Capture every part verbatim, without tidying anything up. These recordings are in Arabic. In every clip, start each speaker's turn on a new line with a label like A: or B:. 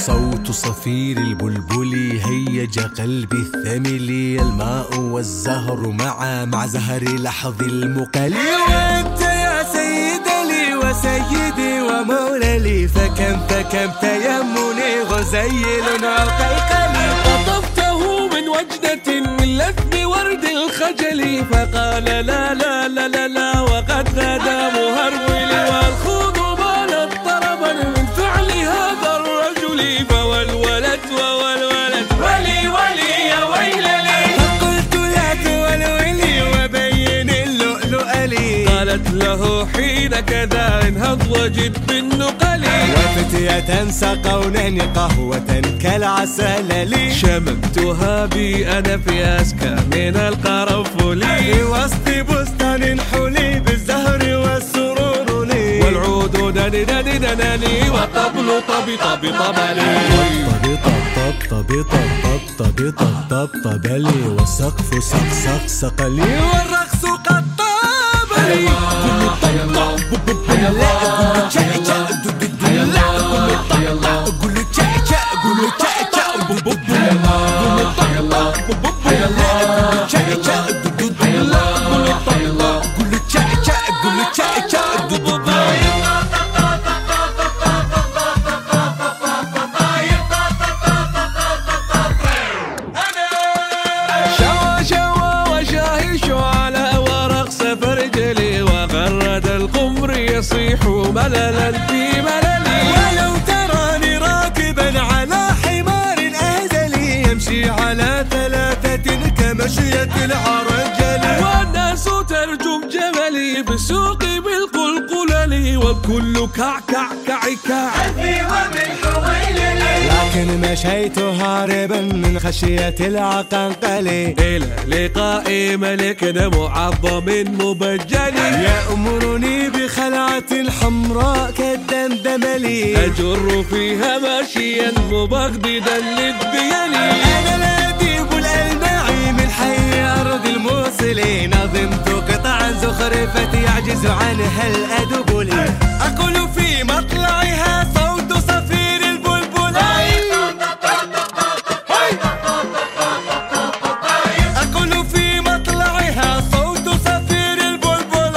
A: صوت صفير البلبل هيج قلبي الثمل، الماء والزهر معا مع زهر لحظ المقل. وانت يا سيد لي وسيدي ومولى لي، فكم فكم تيمني غزيل وقيقلي.
B: خطفته من وجدة من لثم ورد الخجل، فقال لا لا لا لا لا وقد غدا مهرولي. والخوض بالت طربا من فعل هذا الرجل، فوالولد ووالولد ولي ولي يا ويل لي.
A: فقلت لا تولولي وبين اللؤلؤ لي.
B: قالت له حين كذا انهض وجب بالنقل.
A: وفتية سقونني قهوة كالعسل لي.
B: شممتها بي أنا في أسكى من القرنفل،
A: في وسط بستان حلي بالزهر والسرور لي.
B: والعود دني دني دناني والطبل طبي طبي طبلي.
A: طبي طب طب طبي طب طب طبي طب طب طبلي. والسقف سق سق سق لي. والرقص قد طاب لي.
B: شوى شوى وشاهش على ورقص فرجلي، وغرد القمر يصيح مللا في مللي.
A: ولو تراني راكبا على حمار أهزلي، يمشي على ثلاثة كمشية العرجل.
B: والناس ترجم جملي في السوق بالقلقلل، والكل كعكع كعكع
A: لكن مشيت هاربا من خشية العقنقل،
B: إلى لقاء ملكنا معظم مبجل.
A: يأمرني بخلعة حمراء كالدمدملي،
B: أجر فيها ماشيا مبغضدا للديل.
A: أنا الأديب الألمعي من حي أرض الموصل، نظمت قطعا زخرفة يعجز عنها الأدب لي. أقول في مطلعها صوت صفير البلبل، أقول في مطلعها صوت صفير البلبل.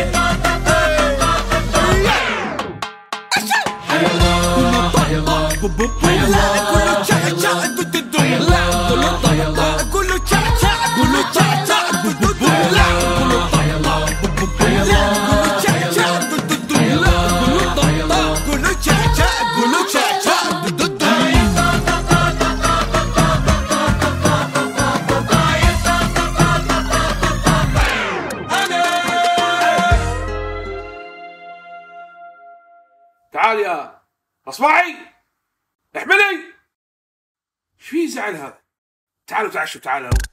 A: كله تشع تشع كله تشع تشع كله تشع تشع
B: تعال يا اصبعي احملي. ايش في زعل هذا؟ تعالوا تعشوا تعالوا.